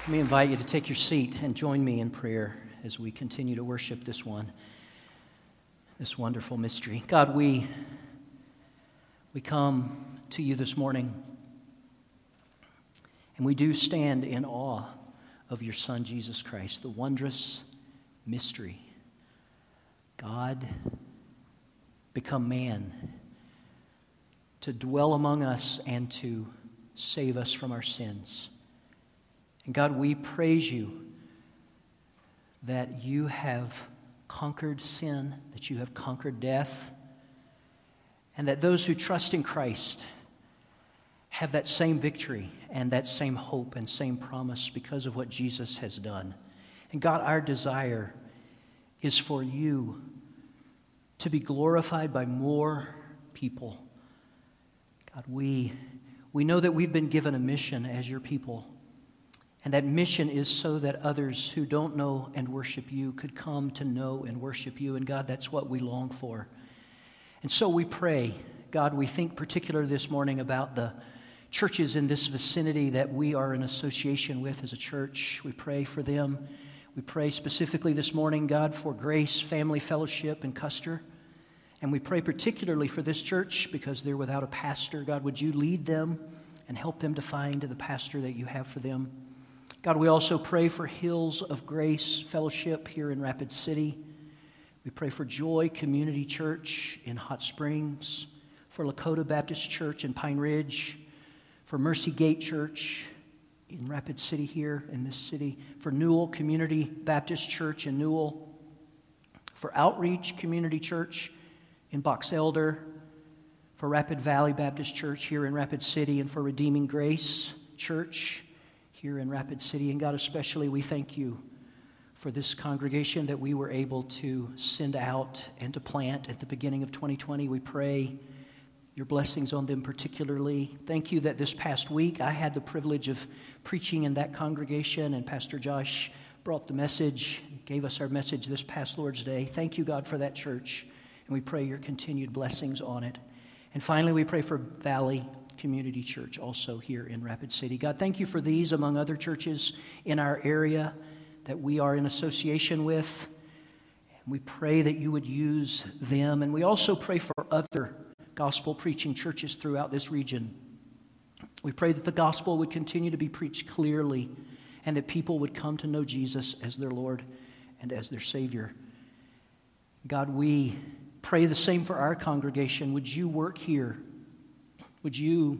Let me invite you to take your seat and join me in prayer as we continue to worship this wonderful mystery. God, we come to you this morning, and we do stand in awe of your Son, Jesus Christ, the wondrous mystery. God become man to dwell among us and to save us from our sins. And God, we praise you that you have conquered sin, that you have conquered death, and that those who trust in Christ have that same victory and that same hope and same promise because of what Jesus has done. And God, our desire is for you to be glorified by more people. God, we know that we've been given a mission as your people. And that mission is so that others who don't know and worship you could come to know and worship you. And God, that's what we long for. And so we pray, God, we think particularly this morning about the churches in this vicinity that we are in association with as a church. We pray for them. We pray specifically this morning, God, for Grace Family Fellowship in Custer. And we pray particularly for this church because they're without a pastor. God, would you lead them and help them to find the pastor that you have for them? God, we also pray for Hills of Grace Fellowship here in Rapid City. We pray for Joy Community Church in Hot Springs, for Lakota Baptist Church in Pine Ridge, for Mercy Gate Church in Rapid City here in this city, for Newell Community Baptist Church in Newell, for Outreach Community Church in Box Elder, for Rapid Valley Baptist Church here in Rapid City, and for Redeeming Grace Church here in Rapid City. And God, especially we thank you for this congregation that we were able to send out and to plant at the beginning of 2020. We pray your blessings on them particularly. Thank you that this past week I had the privilege of preaching in that congregation, and Pastor Josh brought the message, gave us our message this past Lord's Day. Thank you, God, for that church, and we pray your continued blessings on it. And finally, we pray for Valley Community Church also here in Rapid City. God, thank you for these among other churches in our area that we are in association with. And we pray that you would use them. And we also pray for other gospel preaching churches throughout this region. We pray that the gospel would continue to be preached clearly and that people would come to know Jesus as their Lord and as their Savior. God, we pray the same for our congregation. Would you work here? Would you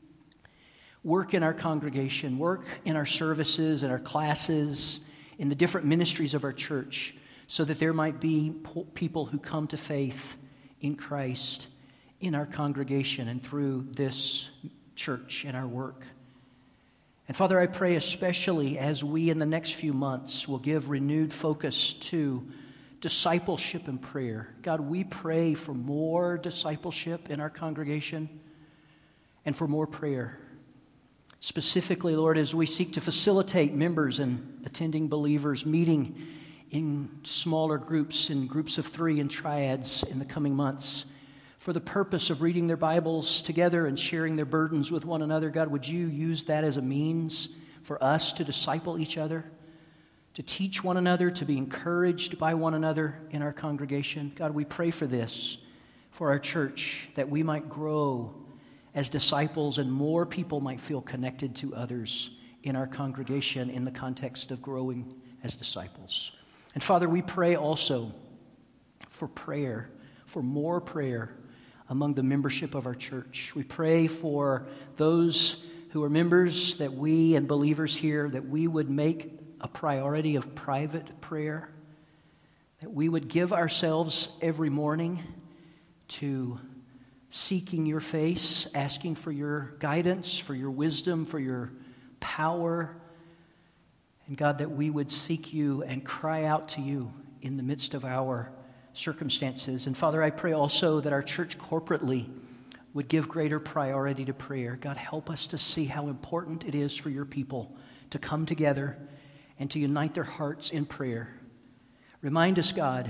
work in our congregation, work in our services, in our classes, in the different ministries of our church, so that there might be people who come to faith in Christ in our congregation and through this church and our work. And Father, I pray especially as we in the next few months will give renewed focus to discipleship and prayer. God, we pray for more discipleship in our congregation and for more prayer. Specifically, Lord, as we seek to facilitate members and attending believers meeting in smaller groups, in groups of 3 and triads in the coming months, for the purpose of reading their Bibles together and sharing their burdens with one another, God, would you use that as a means for us to disciple each other, to teach one another, to be encouraged by one another in our congregation? God, we pray for this, for our church, that we might grow as disciples and more people might feel connected to others in our congregation in the context of growing as disciples. And Father, we pray also for prayer, for more prayer among the membership of our church. We pray for those who are members, that we and believers here, that we would make a priority of private prayer, that we would give ourselves every morning to seeking your face, asking for your guidance, for your wisdom, for your power. And God, that we would seek you and cry out to you in the midst of our circumstances. And Father, I pray also that our church corporately would give greater priority to prayer. God, help us to see how important it is for your people to come together and to unite their hearts in prayer. Remind us, God,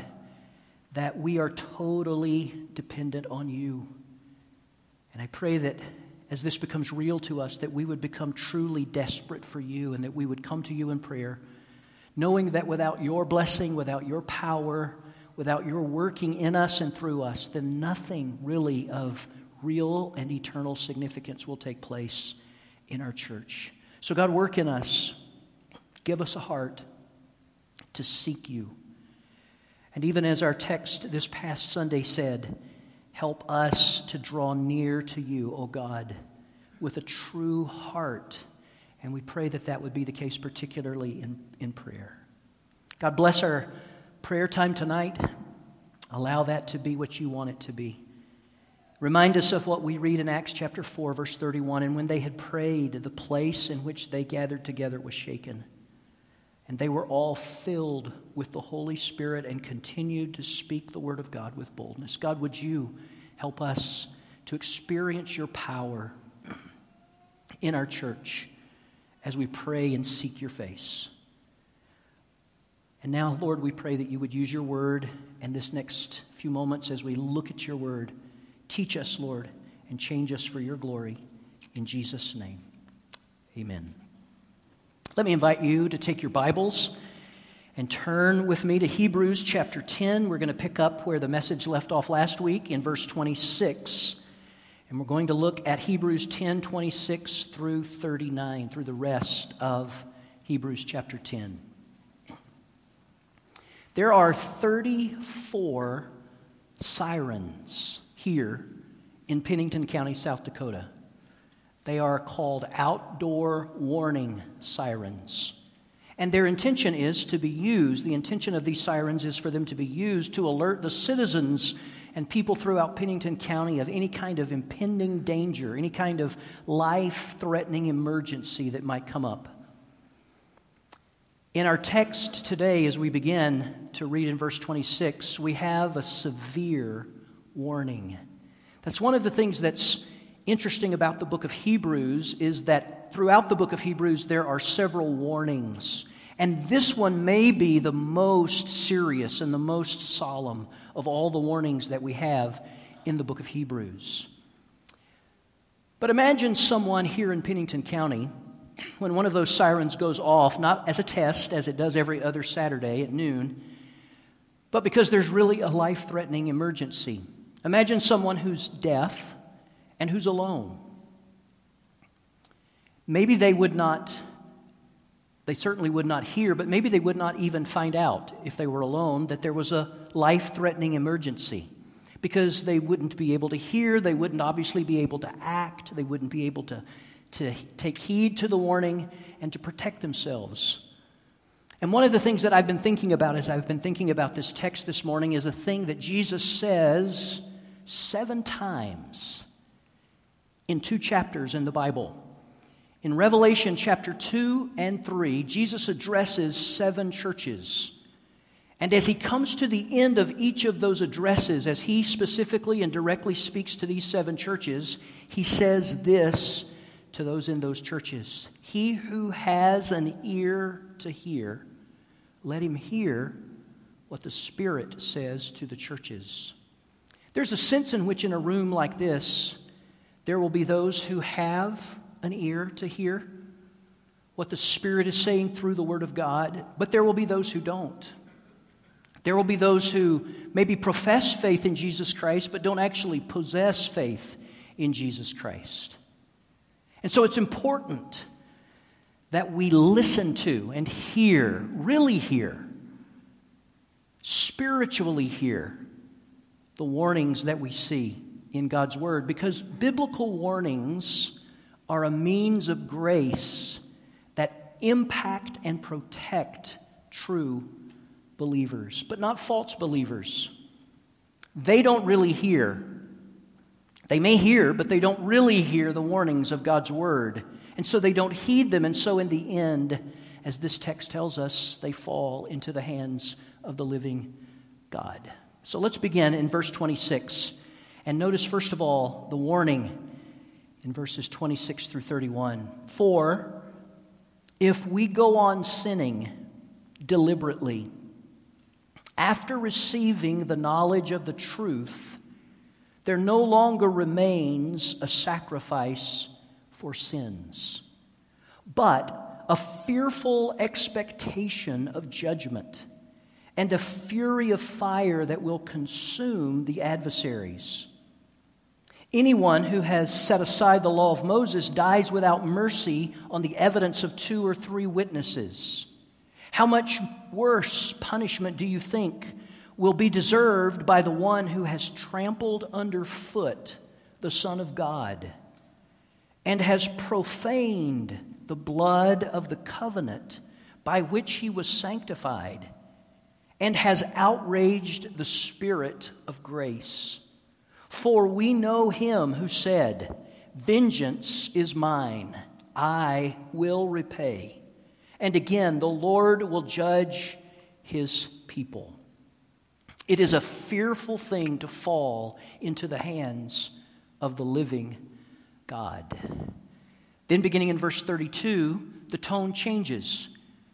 that we are totally dependent on you. And I pray that as this becomes real to us, that we would become truly desperate for you and that we would come to you in prayer, knowing that without your blessing, without your power, without your working in us and through us, then nothing really of real and eternal significance will take place in our church. So God, work in us. Give us a heart to seek you. And even as our text this past Sunday said, help us to draw near to you, O God, with a true heart. And we pray that that would be the case, particularly in prayer. God, bless our prayer time tonight. Allow that to be what you want it to be. Remind us of what we read in Acts chapter 4, verse 31. And when they had prayed, the place in which they gathered together was shaken. And they were all filled with the Holy Spirit and continued to speak the word of God with boldness. God, would you help us to experience your power in our church as we pray and seek your face. And now, Lord, we pray that you would use your word in this next few moments as we look at your word. Teach us, Lord, and change us for your glory. In Jesus' name, amen. Let me invite you to take your Bibles and turn with me to Hebrews chapter 10. We're going to pick up where the message left off last week in verse 26. And we're going to look at Hebrews 10, 26 through 39, through the rest of Hebrews chapter 10. There are 34 sirens here in Pennington County, South Dakota. They are called outdoor warning sirens. And their intention is to be used, the intention of these sirens is for them to be used to alert the citizens and people throughout Pennington County of any kind of impending danger, any kind of life-threatening emergency that might come up. In our text today, as we begin to read in verse 26, we have a severe warning. That's one of the things that's interesting about the book of Hebrews is that throughout the book of Hebrews there are several warnings. And this one may be the most serious and the most solemn of all the warnings that we have in the book of Hebrews. But imagine someone here in Pennington County, when one of those sirens goes off, not as a test as it does every other Saturday at noon, but because there's really a life-threatening emergency. Imagine someone who's deaf and who's alone. Maybe they certainly would not hear, but maybe they would not even find out if they were alone that there was a life-threatening emergency, because they wouldn't be able to hear, they wouldn't obviously be able to act, they wouldn't be able to take heed to the warning and to protect themselves. And one of the things that I've been thinking about as I've been thinking about this text this morning is a thing that Jesus says 7 times in 2 chapters in the Bible. In Revelation chapter 2 and 3, Jesus addresses 7 churches. And as he comes to the end of each of those addresses, as he specifically and directly speaks to these 7 churches, he says this to those in those churches: "He who has an ear to hear, let him hear what the Spirit says to the churches." There's a sense in which in a room like this, there will be those who have an ear to hear what the Spirit is saying through the Word of God, but there will be those who don't. There will be those who maybe profess faith in Jesus Christ, but don't actually possess faith in Jesus Christ. And so it's important that we listen to and hear, really hear, spiritually hear the warnings that we see in God's Word, because biblical warnings are a means of grace that impact and protect true believers, but not false believers. They don't really hear. They may hear, but they don't really hear the warnings of God's Word, and so they don't heed them, and so in the end, as this text tells us, they fall into the hands of the living God. So let's begin in verse 26. And notice, first of all, the warning in verses 26 through 31. "For if we go on sinning deliberately, after receiving the knowledge of the truth, there no longer remains a sacrifice for sins, but a fearful expectation of judgment and a fury of fire that will consume the adversaries. Anyone who has set aside the law of Moses dies without mercy on the evidence of 2 or 3 witnesses. How much worse punishment do you think will be deserved by the one who has trampled underfoot the Son of God and has profaned the blood of the covenant by which he was sanctified and has outraged the Spirit of grace? For we know him who said, "Vengeance is mine, I will repay." And again, the Lord will judge his people. It is a fearful thing to fall into the hands of the living God. Then beginning in verse 32, the tone changes.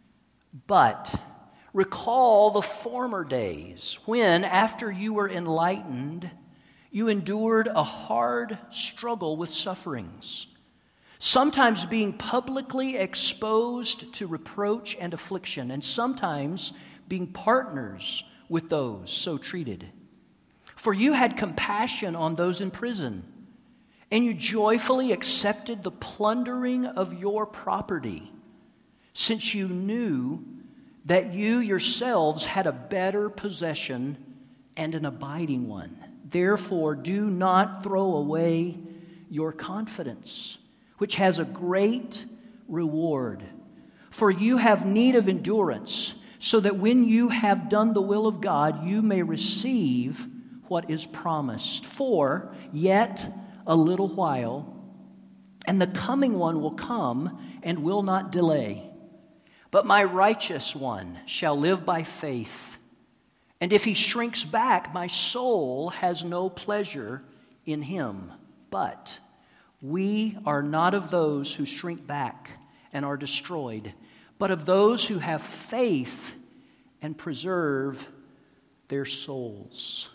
But recall the former days when, after you were enlightened, you endured a hard struggle with sufferings, sometimes being publicly exposed to reproach and affliction, and sometimes being partners with those so treated. For you had compassion on those in prison, and you joyfully accepted the plundering of your property, since you knew that you yourselves had a better possession and an abiding one. Therefore, do not throw away your confidence, which has a great reward. For you have need of endurance, so that when you have done the will of God, you may receive what is promised. For yet a little while, and the coming one will come and will not delay. But my righteous one shall live by faith. And if he shrinks back, my soul has no pleasure in him. But we are not of those who shrink back and are destroyed, but of those who have faith and preserve their souls.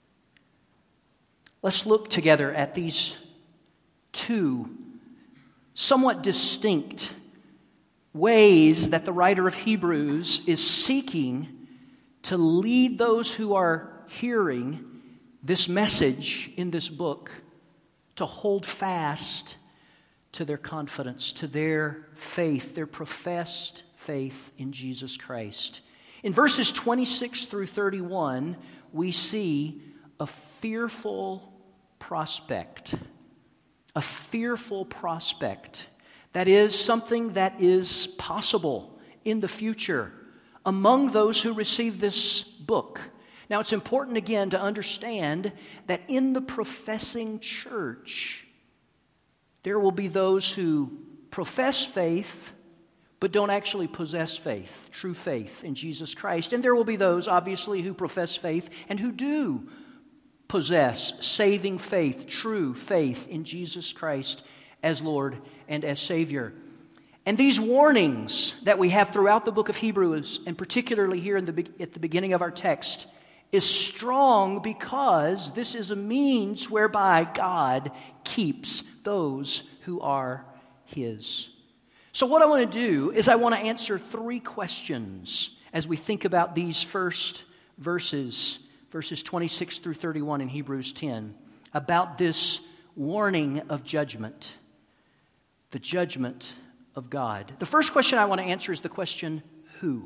Let's look together at these 2 somewhat distinct ways that the writer of Hebrews is seeking to lead those who are hearing this message in this book to hold fast to their confidence, to their faith, their professed faith in Jesus Christ. In verses 26 through 31, we see a fearful prospect. A fearful prospect. That is something that is possible in the future among those who receive this book. Now, it's important again to understand that in the professing church, there will be those who profess faith but don't actually possess faith, true faith in Jesus Christ. And there will be those, obviously, who profess faith and who do possess saving faith, true faith in Jesus Christ as Lord and as Savior. And these warnings that we have throughout the book of Hebrews, and particularly here at the beginning of our text, is strong because this is a means whereby God keeps those who are His. So what I want to do is I want to answer 3 questions as we think about these first verses 26 through 31 in Hebrews 10, about this warning of judgment, the judgment of God. The first question I want to answer is the question, who?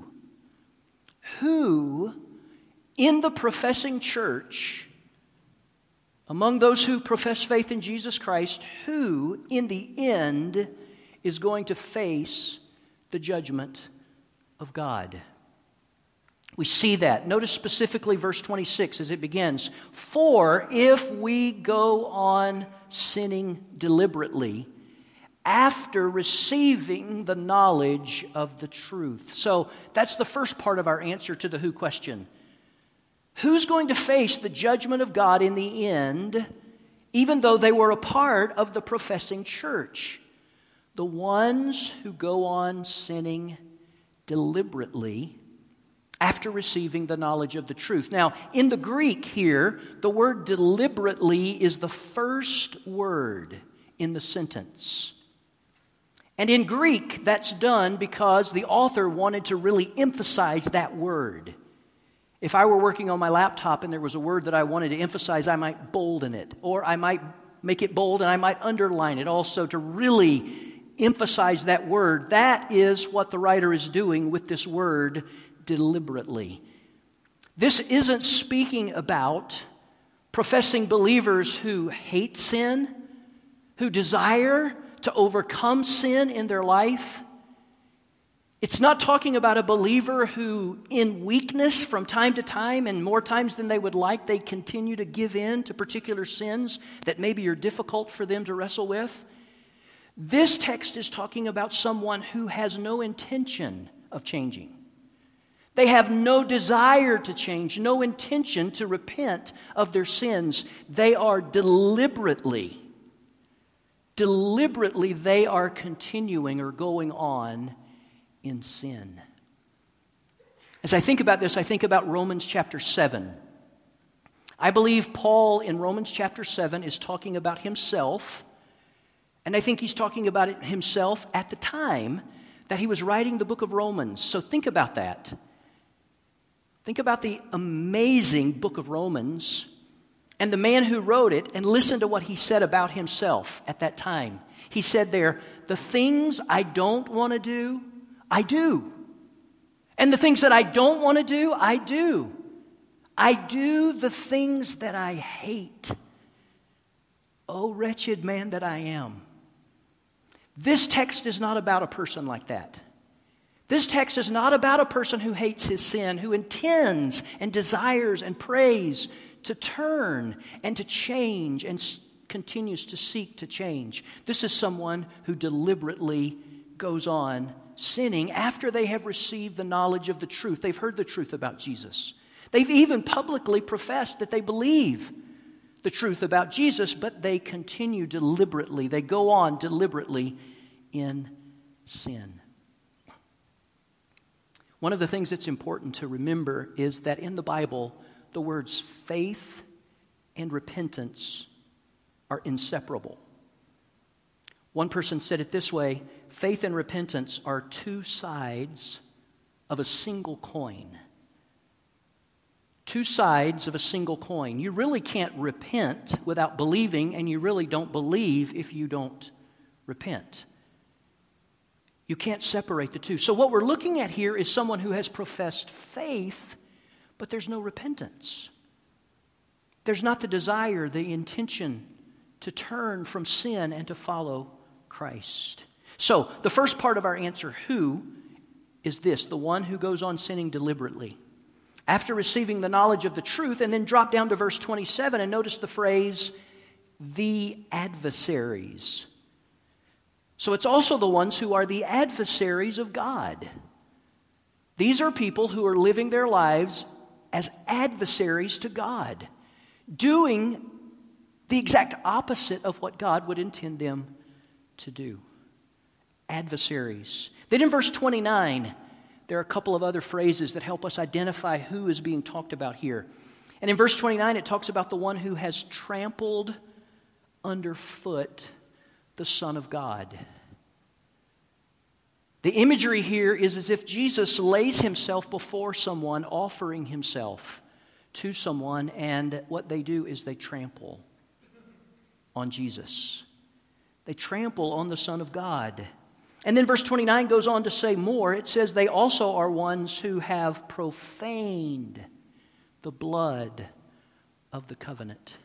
Who in the professing church, among those who profess faith in Jesus Christ, who in the end is going to face the judgment of God? We see that. Notice specifically verse 26 as it begins. For if we go on sinning deliberately after receiving the knowledge of the truth. So that's the first part of our answer to the who question. Who's going to face the judgment of God in the end, even though they were a part of the professing church? The ones who go on sinning deliberately after receiving the knowledge of the truth. Now, in the Greek here, the word deliberately is the first word in the sentence. And in Greek, that's done because the author wanted to really emphasize that word. If I were working on my laptop and there was a word that I wanted to emphasize, I might bolden it, or I might make it bold and I might underline it also to really emphasize that word. That is what the writer is doing with this word deliberately. This isn't speaking about professing believers who hate sin, who desire to overcome sin in their life. It's not talking about a believer who, in weakness from time to time, and more times than they would like, they continue to give in to particular sins that maybe are difficult for them to wrestle with. This text is talking about someone who has no intention of changing. They have no desire to change, no intention to repent of their sins. They are deliberately they are continuing or going on in sin. As I think about this, I think about Romans chapter 7. I believe Paul in Romans chapter 7 is talking about himself, and I think he's talking about it himself at the time that he was writing the book of Romans. So think about that. Think about the amazing book of Romans and the man who wrote it, and listen to what he said about himself at that time. He said there, "The things I don't want to do, I do. And the things that I don't want to do, I do. I do the things that I hate. Oh, wretched man that I am." This text is not about a person like that. This text is not about a person who hates his sin, who intends and desires and prays to turn and to change and continues to seek to change. This is someone who deliberately goes on sinning after they have received the knowledge of the truth. They've heard the truth about Jesus. They've even publicly professed that they believe the truth about Jesus, but they continue deliberately. They go on deliberately in sin. One of the things that's important to remember is that in the Bible, the words faith and repentance are inseparable. One person said it this way: faith and repentance are two sides of a single coin. Two sides of a single coin. You really can't repent without believing, and you really don't believe if you don't repent. You can't separate the two. So what we're looking at here is someone who has professed faith, but there's no repentance. There's not the desire, the intention to turn from sin and to follow Christ. So the first part of our answer, who, is this: the one who goes on sinning deliberately after receiving the knowledge of the truth. And then drop down to verse 27 and notice the phrase, the adversaries. So it's also the ones who are the adversaries of God. These are people who are living their lives as adversaries to God, doing the exact opposite of what God would intend them to do. Adversaries. Then in verse 29, there are a couple of other phrases that help us identify who is being talked about here. And in verse 29, it talks about the one who has trampled underfoot the Son of God. The imagery here is as if Jesus lays himself before someone, offering himself to someone, and what they do is they trample on Jesus. They trample on the Son of God. And then verse 29 goes on to say more. It says they also are ones who have profaned the blood of the covenant.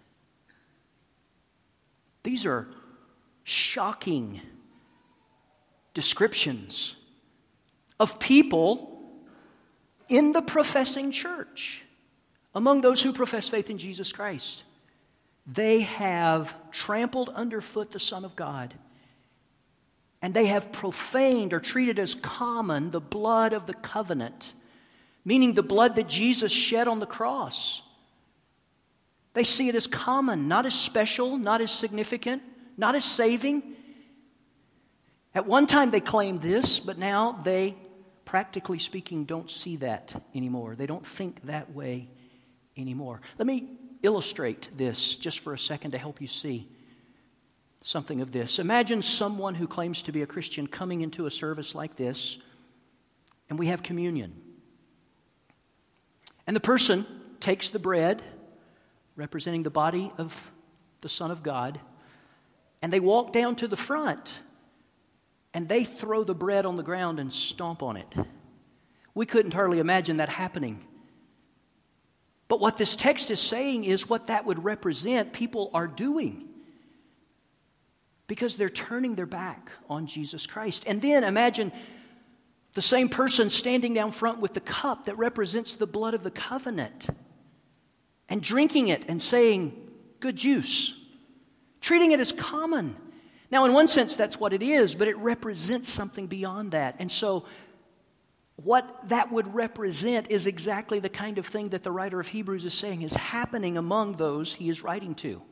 These are shocking descriptions of people in the professing church, among those who profess faith in Jesus Christ. They have trampled underfoot the Son of God, and they have profaned or treated as common the blood of the covenant, meaning the blood that Jesus shed on the cross. They see it as common, not as special, not as significant, not as saving. At one time they claimed this, but now they practically speaking, don't see that anymore. They don't think that way anymore. Let me illustrate this just for a second to help you see something of this. Imagine someone who claims to be a Christian coming into a service like this, and we have communion. And the person takes the bread, representing the body of the Son of God, and they walk down to the front, and they throw the bread on the ground and stomp on it. We couldn't hardly imagine that happening. But what this text is saying is what that would represent, people are doing, because they're turning their back on Jesus Christ. And then imagine the same person standing down front with the cup that represents the blood of the covenant and drinking it and saying, good juice, treating it as common. Now, in one sense, that's what it is, but it represents something beyond that. And so what that would represent is exactly the kind of thing that the writer of Hebrews is saying is happening among those he is writing to.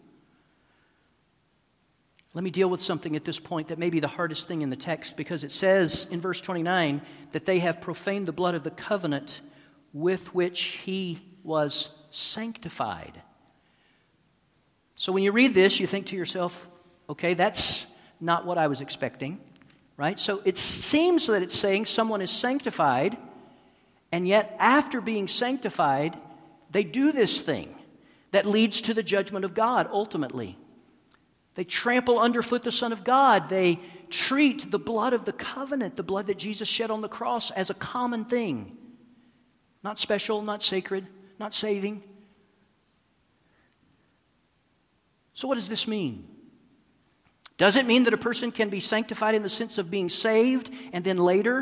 Let me deal with something at this point that may be the hardest thing in the text, because it says in verse 29 that they have profaned the blood of the covenant with which he was sanctified. So when you read this, you think to yourself, okay, that's not what I was expecting, right? So it seems that it's saying someone is sanctified, and yet after being sanctified, they do this thing that leads to the judgment of God ultimately. They trample underfoot the Son of God. They treat the blood of the covenant, the blood that Jesus shed on the cross, as a common thing. Not special, not sacred, not saving. So what does this mean? Does it mean that a person can be sanctified in the sense of being saved and then later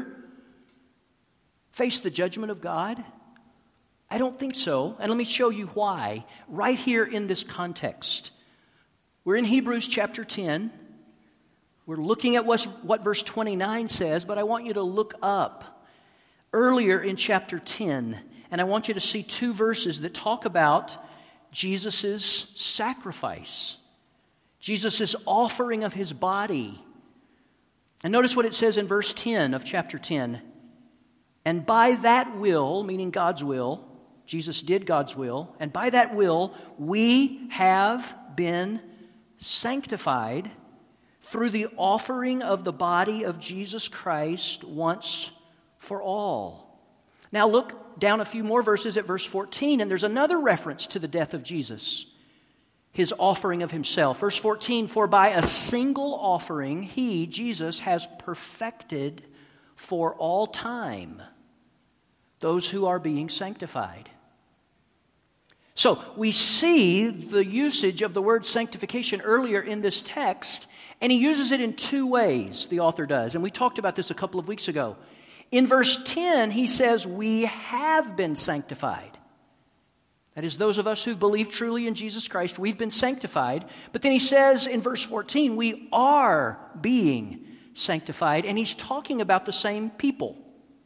face the judgment of God? I don't think so. And let me show you why. Right here in this context. We're in Hebrews chapter 10. We're looking at what verse 29 says, but I want you to look up earlier in chapter 10, and I want you to see two verses that talk about Jesus' sacrifice, Jesus' offering of his body. And notice what it says in verse 10 of chapter 10. And by that will, meaning God's will, Jesus did God's will, and by that will we have been sanctified through the offering of the body of Jesus Christ once for all. Now look down a few more verses at verse 14, and there's another reference to the death of Jesus, his offering of himself. Verse 14, for by a single offering he, Jesus, has perfected for all time those who are being sanctified. So we see the usage of the word sanctification earlier in this text, and he uses it in two ways, the author does. And we talked about this a couple of weeks ago. In verse 10, he says, we have been sanctified. That is, those of us who believe truly in Jesus Christ, we've been sanctified. But then he says in verse 14, we are being sanctified. And he's talking about the same people.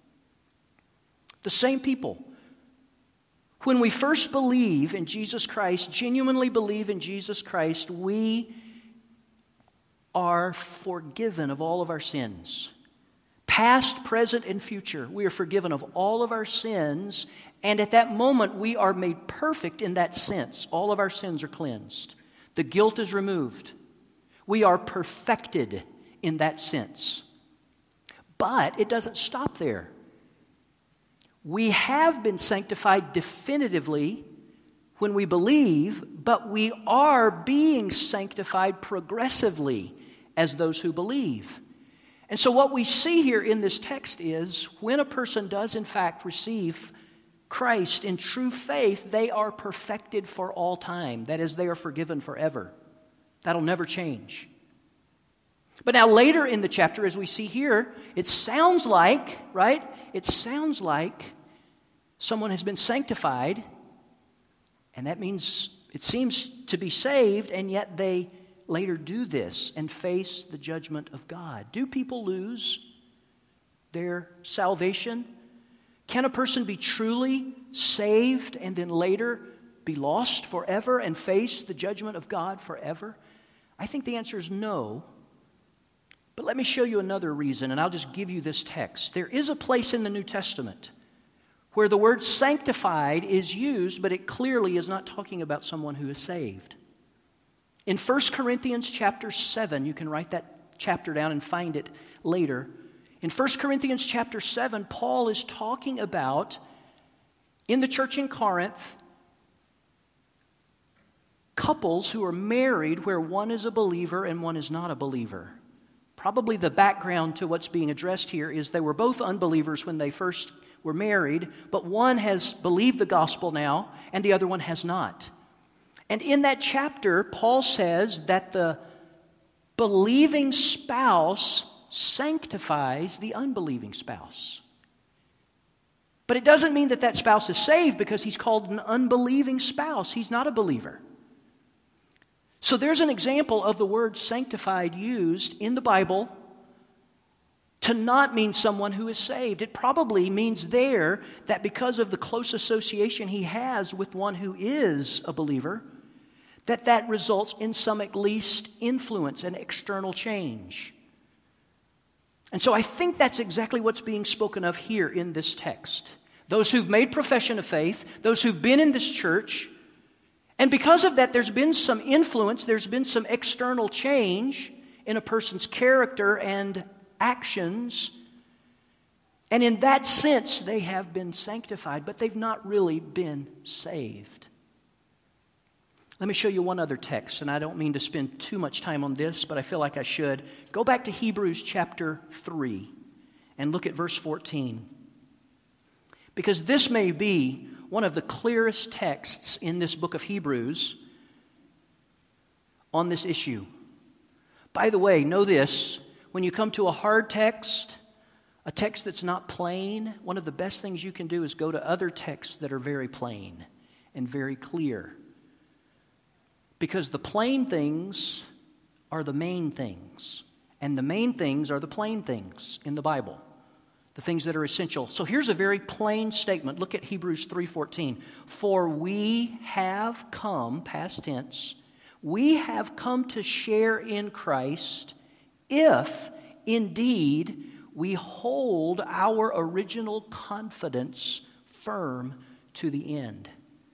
The same people. When we first believe in Jesus Christ, genuinely believe in Jesus Christ, we are forgiven of all of our sins. Past, present, and future, we are forgiven of all of our sins, and at that moment we are made perfect in that sense. All of our sins are cleansed. The guilt is removed. We are perfected in that sense. But it doesn't stop there. We have been sanctified definitively when we believe, but we are being sanctified progressively as those who believe. And so what we see here in this text is when a person does in fact receive Christ in true faith, they are perfected for all time. That is, they are forgiven forever. That'll never change. But now later in the chapter, as we see here, it sounds like, right? It sounds like someone has been sanctified, and that means it seems to be saved, and yet they later do this and face the judgment of God. Do people lose their salvation? Can a person be truly saved and then later be lost forever and face the judgment of God forever? I think the answer is no. But let me show you another reason, and I'll just give you this text. There is a place in the New Testament where the word sanctified is used, but it clearly is not talking about someone who is saved. In 1 Corinthians chapter 7, you can write that chapter down and find it later. In 1 Corinthians chapter 7, Paul is talking about, in the church in Corinth, couples who are married where one is a believer and one is not a believer. Probably the background to what's being addressed here is they were both unbelievers when they first were married, but one has believed the gospel now and the other one has not. And in that chapter, Paul says that the believing spouse sanctifies the unbelieving spouse. But it doesn't mean that that spouse is saved because he's called an unbelieving spouse. He's not a believer. So there's an example of the word sanctified used in the Bible to not mean someone who is saved. It probably means there that because of the close association he has with one who is a believer, that results in some at least influence and external change. And so I think that's exactly what's being spoken of here in this text. Those who've made profession of faith, those who've been in this church, and because of that, there's been some influence, there's been some external change in a person's character and actions. And in that sense, they have been sanctified, but they've not really been saved. Let me show you one other text, and I don't mean to spend too much time on this, but I feel like I should. Go back to Hebrews chapter 3 and look at verse 14. Because this may be one of the clearest texts in this book of Hebrews on this issue. By the way, know this, when you come to a hard text, a text that's not plain, one of the best things you can do is go to other texts that are very plain and very clear. Because the plain things are the main things, and the main things are the plain things in the Bible. The things that are essential. So here's a very plain statement. Look at Hebrews 3:14. For we have come, past tense, we have come to share in Christ if indeed we hold our original confidence firm to the end.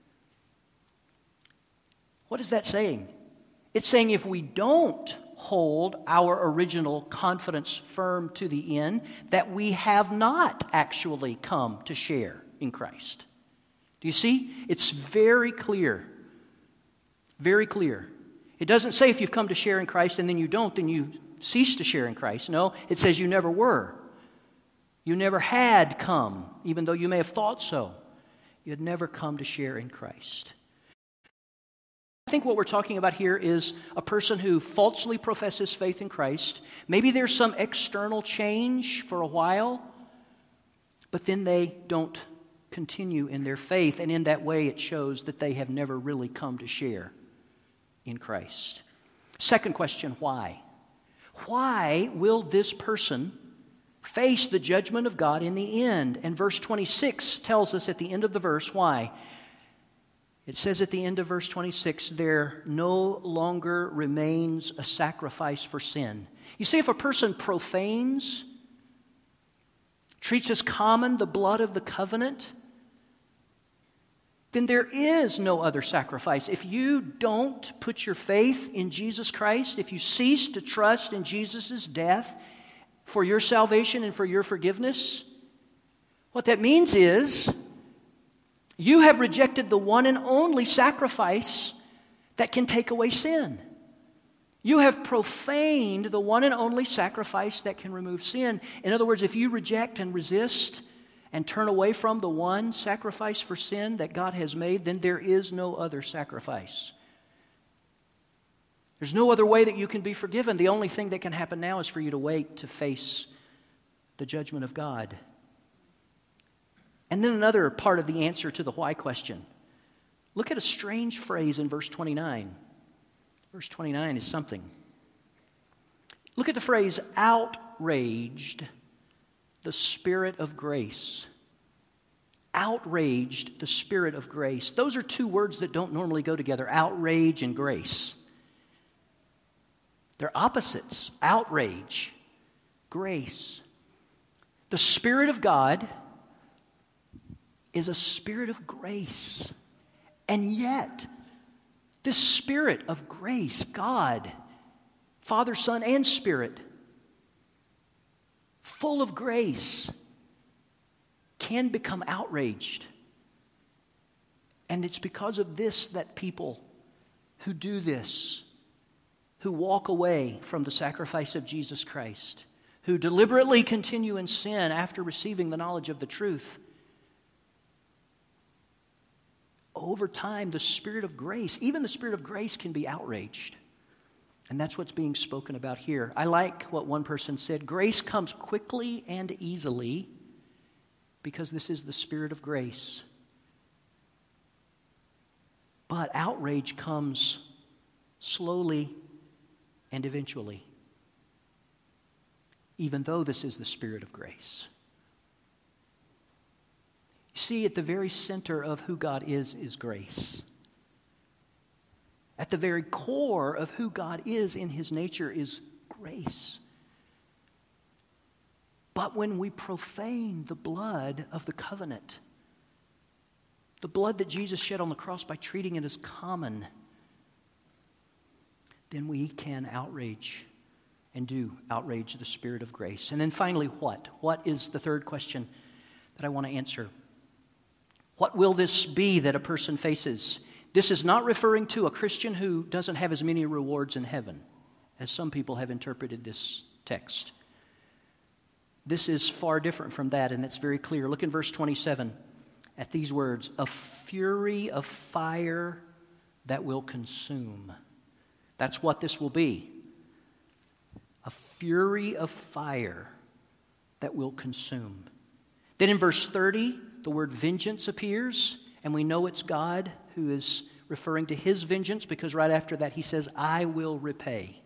What is that saying? It's saying if we don't hold our original confidence firm to the end, that we have not actually come to share in Christ. Do you see? It's very clear. Very clear. It doesn't say if you've come to share in Christ and then you don't, then you cease to share in Christ. No, it says you never were. You never had come, even though you may have thought so. You had never come to share in Christ. I think what we're talking about here is a person who falsely professes faith in Christ. Maybe there's some external change for a while, but then they don't continue in their faith, and in that way it shows that they have never really come to share in Christ. Second question, why? Why will this person face the judgment of God in the end? And verse 26 tells us at the end of the verse why. It says at the end of verse 26, there no longer remains a sacrifice for sin. You see, if a person profanes, treats as common the blood of the covenant, then there is no other sacrifice. If you don't put your faith in Jesus Christ, if you cease to trust in Jesus' death for your salvation and for your forgiveness, what that means is you have rejected the one and only sacrifice that can take away sin. You have profaned the one and only sacrifice that can remove sin. In other words, if you reject and resist and turn away from the one sacrifice for sin that God has made, then there is no other sacrifice. There's no other way that you can be forgiven. The only thing that can happen now is for you to wait to face the judgment of God. And then another part of the answer to the why question. Look at a strange phrase in verse 29. Verse 29 is something. Look at the phrase, outraged the Spirit of grace. Outraged the Spirit of grace. Those are two words that don't normally go together, outrage and grace. They're opposites. Outrage Grace. The Spirit of God is a spirit of grace. And yet, this Spirit of grace, God, Father, Son, and Spirit, full of grace, can become outraged. And it's because of this that people who do this, who walk away from the sacrifice of Jesus Christ, who deliberately continue in sin after receiving the knowledge of the truth, over time, the Spirit of grace, even the Spirit of grace, can be outraged. And that's what's being spoken about here. I like what one person said: grace comes quickly and easily because this is the Spirit of grace. But outrage comes slowly and eventually, even though this is the Spirit of grace. You see, at the very center of who God is grace. At the very core of who God is in His nature is grace. But when we profane the blood of the covenant, the blood that Jesus shed on the cross by treating it as common, then we can outrage and do outrage the Spirit of grace. And then finally, what? What is the third question that I want to answer? What will this be that a person faces? This is not referring to a Christian who doesn't have as many rewards in heaven, as some people have interpreted this text. This is far different from that, and it's very clear. Look in verse 27 at these words: a fury of fire that will consume. That's what this will be. A fury of fire that will consume. Then in verse 30, the word vengeance appears, and we know it's God who is referring to His vengeance, because right after that He says, I will repay.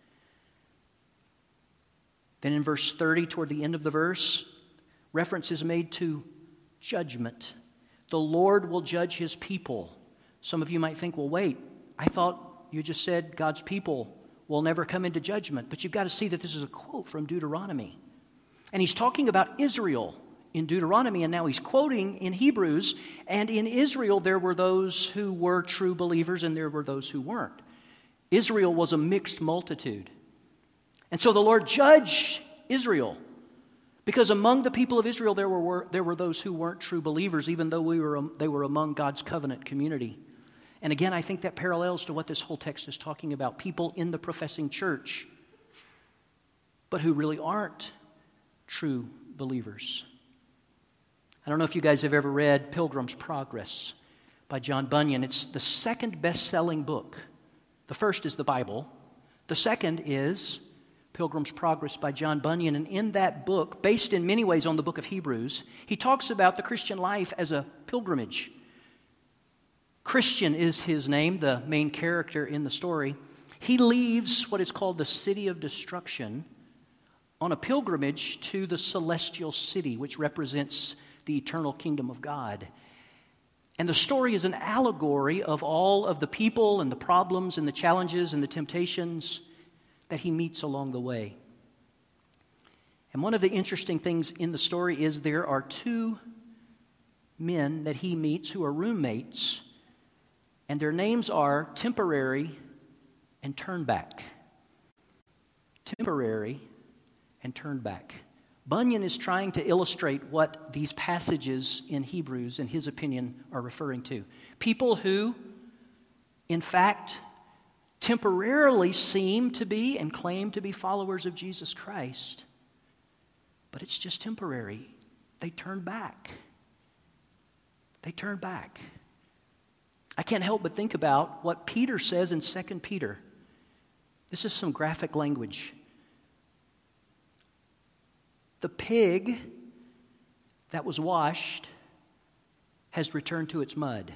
Then in verse 30, toward the end of the verse, reference is made to judgment. The Lord will judge His people. Some of you might think, well, wait, I thought you just said God's people will never come into judgment. But you've got to see that this is a quote from Deuteronomy. And He's talking about Israel in Deuteronomy, and now He's quoting in Hebrews. And in Israel, there were those who were true believers, and there were those who weren't. Israel was a mixed multitude. And so the Lord judged Israel, because among the people of Israel there were those who weren't true believers, even though they were among God's covenant community. And again, I think that parallels to what this whole text is talking about: people in the professing church, but who really aren't true believers. I don't know if you guys have ever read Pilgrim's Progress by John Bunyan. It's the second best-selling book. The first is the Bible. The second is Pilgrim's Progress by John Bunyan. And in that book, based in many ways on the book of Hebrews, he talks about the Christian life as a pilgrimage. Christian is his name, the main character in the story. He leaves what is called the city of destruction on a pilgrimage to the celestial city, which represents the eternal kingdom of God. And the story is an allegory of all of the people and the problems and the challenges and the temptations that he meets along the way. And one of the interesting things in the story is there are two men that he meets who are roommates, and their names are Temporary and Turnback. Temporary and Turnback. Bunyan is trying to illustrate what these passages in Hebrews, in his opinion, are referring to. People who, in fact, temporarily seem to be and claim to be followers of Jesus Christ, but it's just temporary. They turn back. They turn back. I can't help but think about what Peter says in 2 Peter. This is some graphic language. The pig that was washed has returned to its mud.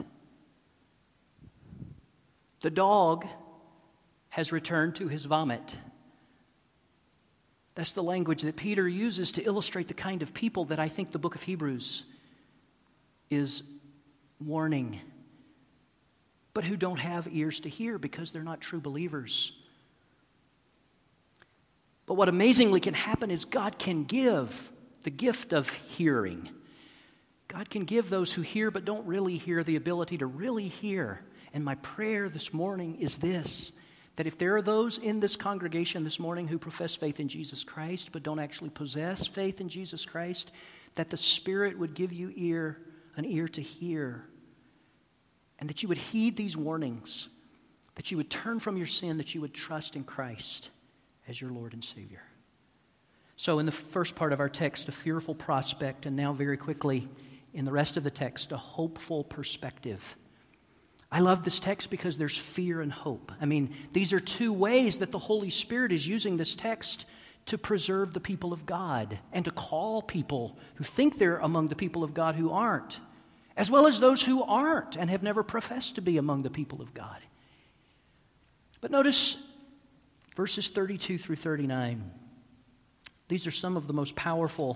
The dog has returned to his vomit. That's the language that Peter uses to illustrate the kind of people that I think the book of Hebrews is warning, but who don't have ears to hear because they're not true believers. But what amazingly can happen is God can give the gift of hearing. God can give those who hear but don't really hear the ability to really hear. And my prayer this morning is this, that if there are those in this congregation this morning who profess faith in Jesus Christ but don't actually possess faith in Jesus Christ, that the Spirit would give you an ear to hear, and that you would heed these warnings, that you would turn from your sin, that you would trust in Christ as your Lord and Savior. So in the first part of our text, a fearful prospect, and now very quickly in the rest of the text, a hopeful perspective. I love this text because there's fear and hope. I mean, these are two ways that the Holy Spirit is using this text to preserve the people of God and to call people who think they're among the people of God who aren't, as well as those who aren't and have never professed to be among the people of God. But notice verses 32 through 39. These are some of the most powerful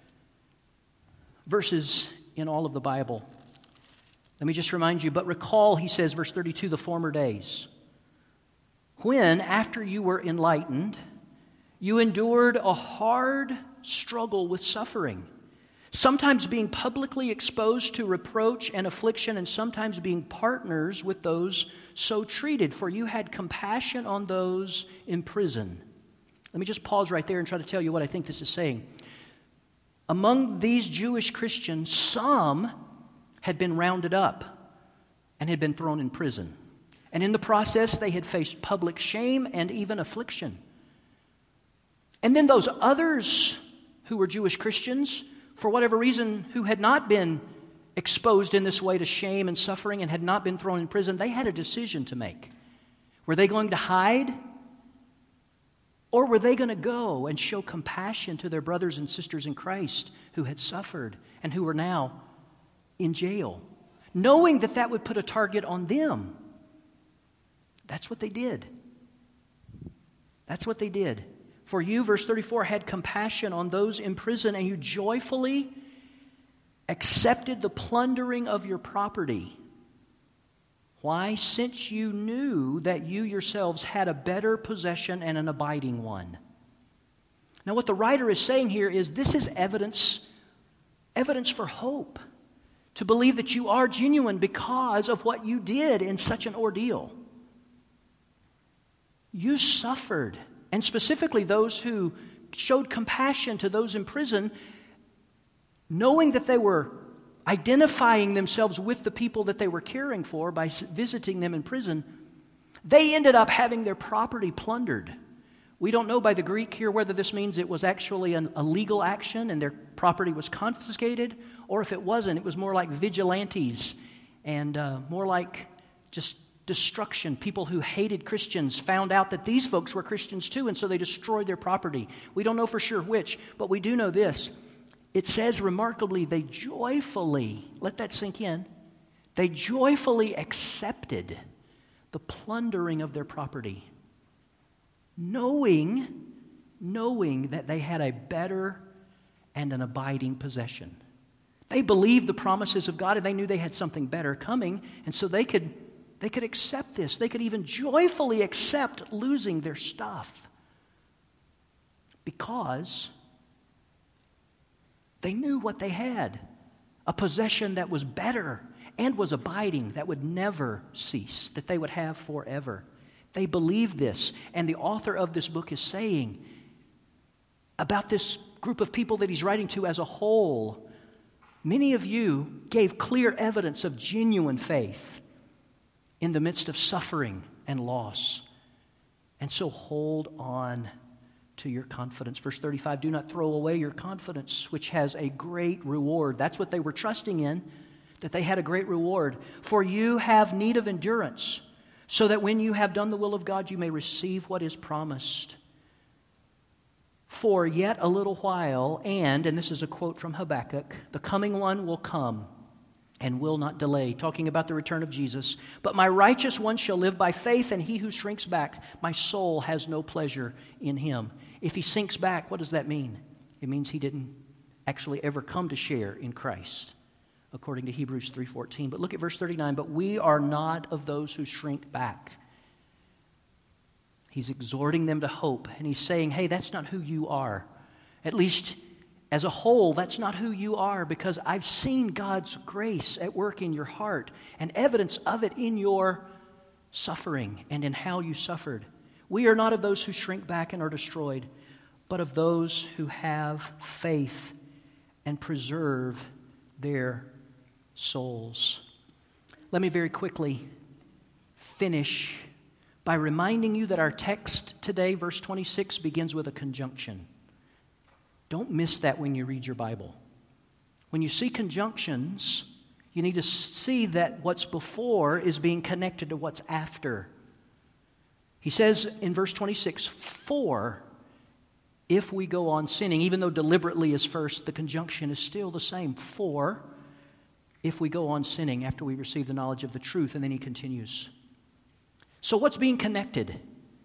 verses in all of the Bible. Let me just remind you, but recall, he says, verse 32, the former days, when, after you were enlightened, you endured a hard struggle with suffering, sometimes being publicly exposed to reproach and affliction, and sometimes being partners with those so treated, for you had compassion on those in prison. Let me just pause right there and try to tell you what I think this is saying. Among these Jewish Christians, some had been rounded up and had been thrown in prison. And in the process, they had faced public shame and even affliction. And then those others who were Jewish Christians, for whatever reason, who had not been exposed in this way to shame and suffering and had not been thrown in prison, they had a decision to make. Were they going to hide? Or were they going to go and show compassion to their brothers and sisters in Christ who had suffered and who were now in jail, knowing that that would put a target on them? That's what they did. That's what they did. For you, verse 34, had compassion on those in prison, and you joyfully accepted the plundering of your property. Why? Since you knew that you yourselves had a better possession and an abiding one. Now, what the writer is saying here is this is evidence for hope, to believe that you are genuine because of what you did in such an ordeal. You suffered, and specifically those who showed compassion to those in prison, knowing that they were identifying themselves with the people that they were caring for by visiting them in prison, they ended up having their property plundered. We don't know by the Greek here whether this means it was actually a legal action and their property was confiscated, or if it wasn't, it was more like vigilantes and more like just destruction. People who hated Christians found out that these folks were Christians too, and so they destroyed their property. We don't know for sure which, but we do know this. It says remarkably, they joyfully, let that sink in, they joyfully accepted the plundering of their property, knowing that they had a better and an abiding possession. They believed the promises of God, and they knew they had something better coming, and so they could accept this. They could even joyfully accept losing their stuff because they knew what they had, a possession that was better and was abiding, that would never cease, that they would have forever. They believed this, and the author of this book is saying about this group of people that he's writing to as a whole, many of you gave clear evidence of genuine faith in the midst of suffering and loss. And so hold on to your confidence. Verse 35, do not throw away your confidence, which has a great reward. That's what they were trusting in, that they had a great reward. For you have need of endurance, so that when you have done the will of God, you may receive what is promised. For yet a little while, and this is a quote from Habakkuk, the coming one will come and will not delay, talking about the return of Jesus. But my righteous one shall live by faith, and he who shrinks back, my soul has no pleasure in him. If he sinks back, what does that mean? It means he didn't actually ever come to share in Christ, according to Hebrews 3:14. But look at verse 39, but we are not of those who shrink back. He's exhorting them to hope, and he's saying, hey, that's not who you are. At least as a whole, that's not who you are, because I've seen God's grace at work in your heart and evidence of it in your suffering and in how you suffered. We are not of those who shrink back and are destroyed, but of those who have faith and preserve their souls. Let me very quickly finish by reminding you that our text today, verse 26, begins with a conjunction. Don't miss that when you read your Bible. When you see conjunctions, you need to see that what's before is being connected to what's after. He says in verse 26, for if we go on sinning, even though deliberately is first, the conjunction is still the same. For if we go on sinning after we receive the knowledge of the truth, and then he continues. So what's being connected?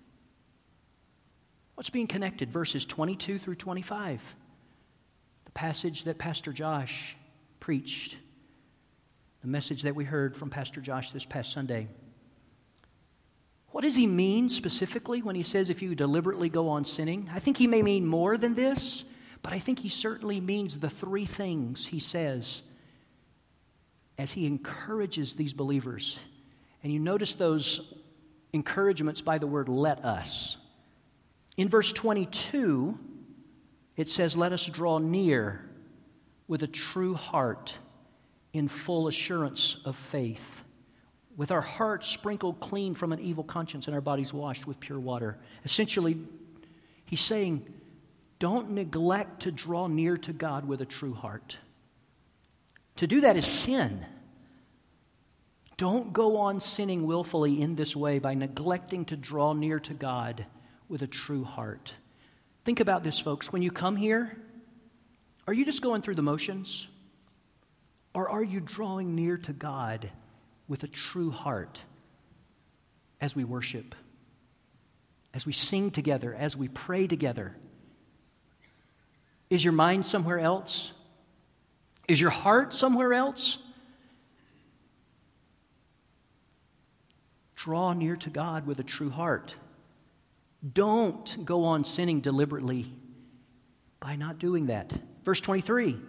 What's being connected? Verses 22 through 25. The passage that Pastor Josh preached. The message that we heard from Pastor Josh this past Sunday. What does he mean specifically when he says if you deliberately go on sinning? I think he may mean more than this, but I think he certainly means the three things he says as he encourages these believers. And you notice those encouragements by the word let us. In verse 22, it says, let us draw near with a true heart in full assurance of faith, with our hearts sprinkled clean from an evil conscience and our bodies washed with pure water. Essentially, he's saying, don't neglect to draw near to God with a true heart. To do that is sin. Don't go on sinning willfully in this way by neglecting to draw near to God with a true heart. Think about this, folks. When you come here, are you just going through the motions? Or are you drawing near to God with a true heart as we worship, as we sing together, as we pray together? Is your mind somewhere else? Is your heart somewhere else? Draw near to God with a true heart. Don't go on sinning deliberately by not doing that. Verse 23.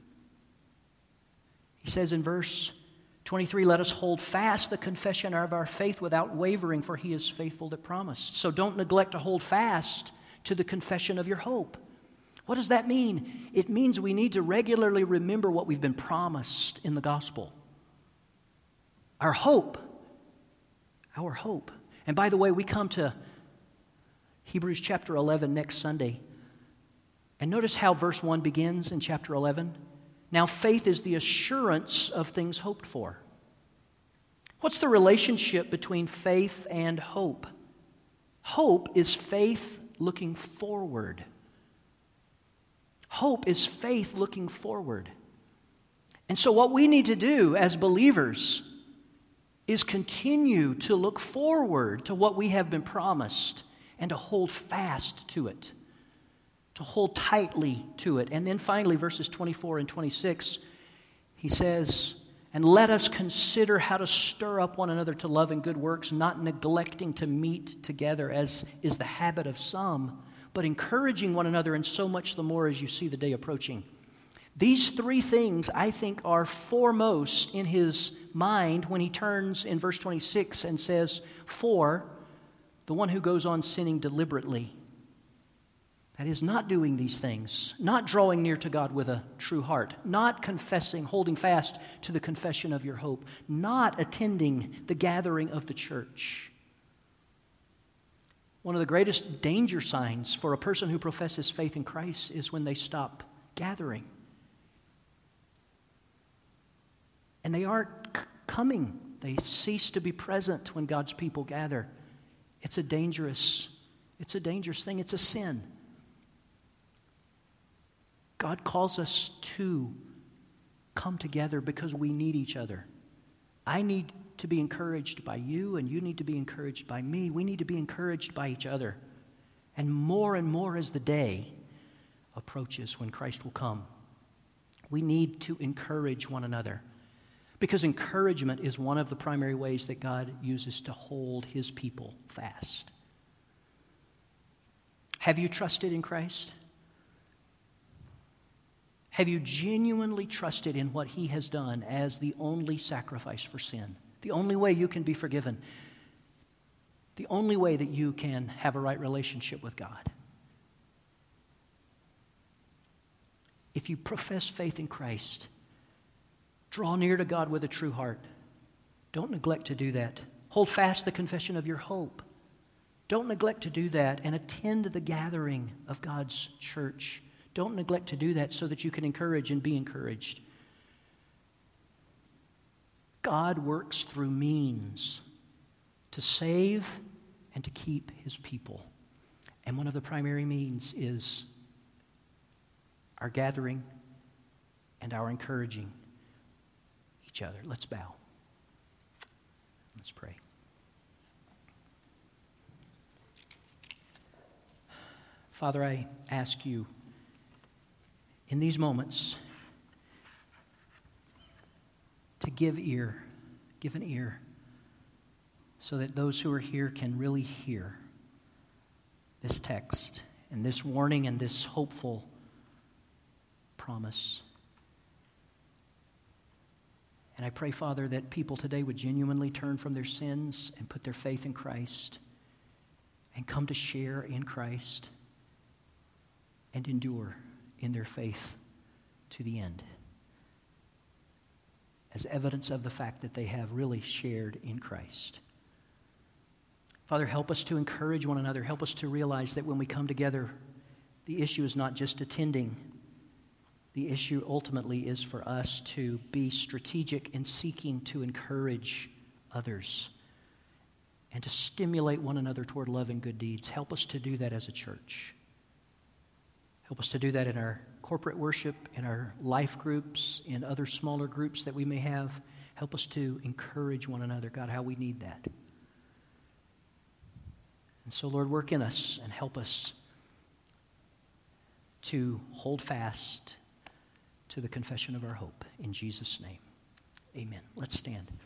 He says in verse 23, let us hold fast the confession of our faith without wavering, for he is faithful that promised. So don't neglect to hold fast to the confession of your hope. What does that mean? It means we need to regularly remember what we've been promised in the gospel. Our hope. Our hope. And by the way, we come to Hebrews chapter 11 next Sunday. And notice how verse 1 begins in chapter 11. Now faith is the assurance of things hoped for. What's the relationship between faith and hope? Hope is faith looking forward. Hope is faith looking forward. And so what we need to do as believers is continue to look forward to what we have been promised and to hold fast to it, to hold tightly to it. And then finally, verses 24 and 26, he says, and let us consider how to stir up one another to love and good works, not neglecting to meet together as is the habit of some, but encouraging one another, and so much the more as you see the day approaching. These three things, I think, are foremost in his mind when he turns in verse 26 and says, for the one who goes on sinning deliberately, that is, not doing these things, not drawing near to God with a true heart, not confessing, holding fast to the confession of your hope, not attending the gathering of the church. One of the greatest danger signs for a person who professes faith in Christ is when they stop gathering. And they aren't coming. They cease to be present when God's people gather. It's a dangerous thing. It's a sin. God calls us to come together because we need each other. I need to be encouraged by you, and you need to be encouraged by me. We need to be encouraged by each other. And more as the day approaches when Christ will come, we need to encourage one another. Because encouragement is one of the primary ways that God uses to hold his people fast. Have you trusted in Christ? Have you genuinely trusted in what He has done as the only sacrifice for sin? The only way you can be forgiven. The only way that you can have a right relationship with God. If you profess faith in Christ, draw near to God with a true heart. Don't neglect to do that. Hold fast the confession of your hope. Don't neglect to do that, and attend the gathering of God's church. Don't neglect to do that so that you can encourage and be encouraged. God works through means to save and to keep His people. And one of the primary means is our gathering and our encouraging each other. Let's bow. Let's pray. Father, I ask you in these moments to give an ear, so that those who are here can really hear this text and this warning and this hopeful promise. And I pray, Father, that people today would genuinely turn from their sins and put their faith in Christ and come to share in Christ and endure in their faith to the end, as evidence of the fact that they have really shared in Christ. Father, help us to encourage one another. Help us to realize that when we come together, the issue is not just attending. The issue ultimately is for us to be strategic in seeking to encourage others and to stimulate one another toward love and good deeds. Help us to do that as a church. Help us to do that in our corporate worship, in our life groups, in other smaller groups that we may have. Help us to encourage one another, God, how we need that. And so, Lord, work in us and help us to hold fast to the confession of our hope. In Jesus' name, amen. Let's stand.